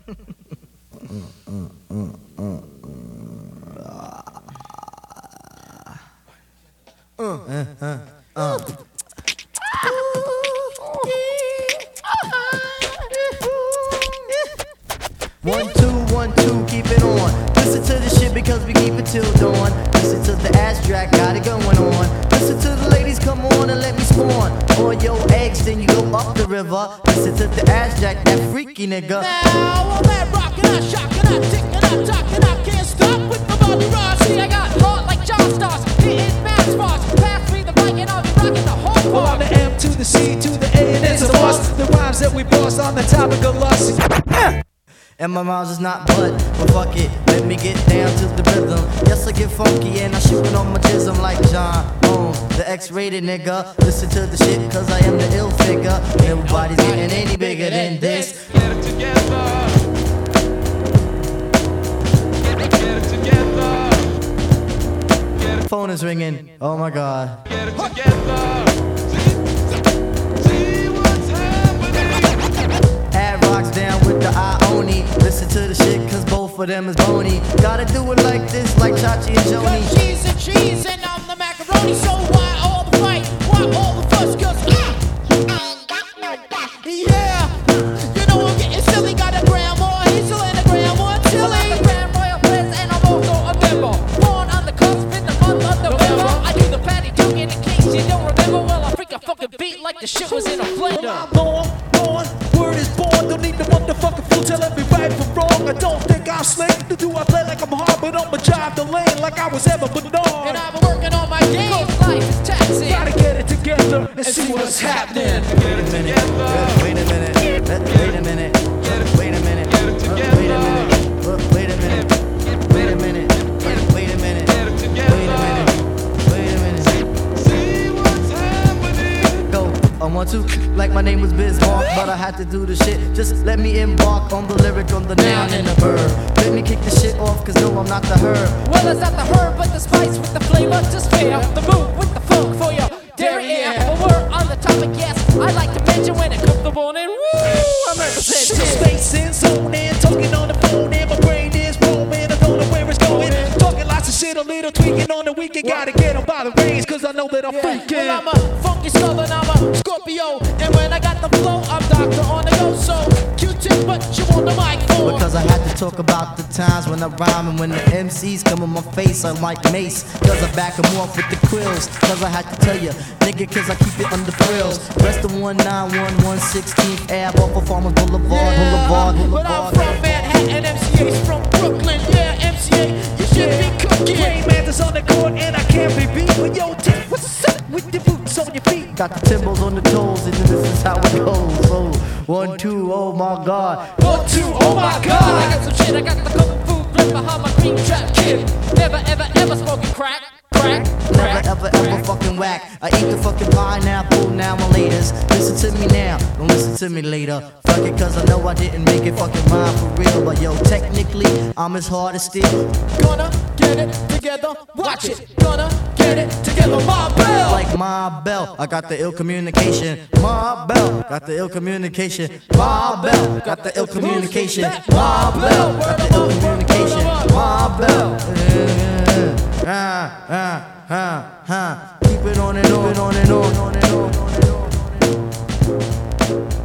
One, two, keep it on. Listen to the shit because we keep it till dawn. Listen to the ass track, got it going on. Listen to the ladies, come on and let me spawn. Or your eggs, then you go up the river. Listen to the ass jack, that freaky nigga. Now I'm at rockin', I'm shockin', I'm tickin', I'm talkin', I can't stop with the Bobby Ross. See, I got heart like John Stars, hitting mass bars. Pass me the mic and I'll be rockin' the whole part. Well, on the M to the C to the A and it's a must. The rhymes that we boss on the topic of lust. And my rhymes is not but fuck it, let me get down to the rhythm. Yes, I get funky and I shoot on my jism like John Holmes, the X-rated nigga. Listen to the shit cause I am the ill figure. Nobody's getting any bigger than this. Get it together. Get it together. Get it. Phone is ringing, oh my god. Get it together. See what's happening. Add rocks down with the Ioni. Listen to the shit cause both of them is bony. Gotta do it like this, like Chachi and Joni. Cause she's a cheese and I'm the macaroni. So why all the fight? Why all the fuss? Cause yeah, you know I'm getting silly. Got a grandma Hazel and a grandma Tilly. I'm the Grand Royal Prince and I'm also a member. Born on the cusp in the month of November. I do the patty duke in case you don't remember. Well, I freak a fucking beat like the shit was in a blender. I'm born, word is born. Don't need the motherfucking fool telling me right from wrong. I don't think I'm slick. Do I play like I'm hard, but I'ma drive the lane like I was ever Bernard. And I've been working on my game. Life is taxing. Gotta get it together and see what's happening. Get it together. Wait a minute, wait a minute, wait a minute, Get it together. wait a minute, wait a minute, wait a minute, wait a minute, Get it together. wait a minute. See what's happening. Go, I want to, like my name was Bismarck, but I had to do the shit. Just let me embark on the lyric, on the noun and the verb. Let me kick the shit off, cause no, I'm not the herb. Well, it's not the herb, but the spice with the flavor. Just fair the move with the funk for your derriere. Well, we're on the topic, yes. I like to mention when it comes to bone and woo, I'm representing. Space in, zone in, talking on the phone, and my brain is roaming. I don't know where it's going. Talking lots of shit, a little tweaking on the weekend. Gotta get them by the reins, cause I know that I'm freaking. Well, I'm a funky southern, I'm a Scorpio. And when I got the flow, I'm doctor on the go. So, Q-tip, but you want the mic for? Because I had to talk about the times when I rhyme and when the MCs come in my face, I'm like Mace. Cause I back them off with the quills. Cause I had to tell you, nigga, cause I keep it under frills. Rest of 191 16th Ave off of Farmers Boulevard, But I'm from Manhattan, MCA's from Brooklyn. Yeah, MCA, you should be cooking. Rain Mantis on the court, and I can't be beat. But yo, Tim, what's up with the boots on your feet? Got the timbals on the toes, and this is how it goes. So, 1, 2, oh my god. 1, 2, oh my god. I got some shit, I got the kung fu flip behind my green trap kid. Never, ever, ever smoking crack. Never ever fucking whack. I eat the fucking pineapple now and laters. Listen to me now, don't listen to me later. Fuck it, cause I know I didn't make it fucking rhyme for real. But yo, technically, I'm as hard as steel. Gonna get it together, watch it. Gonna get it together, my bell. Like my bell, I got the ill communication. My bell, got the ill communication. My bell, got the ill communication. My bell, got the ill communication. My bell. Keep it on and on and on and on and on and on.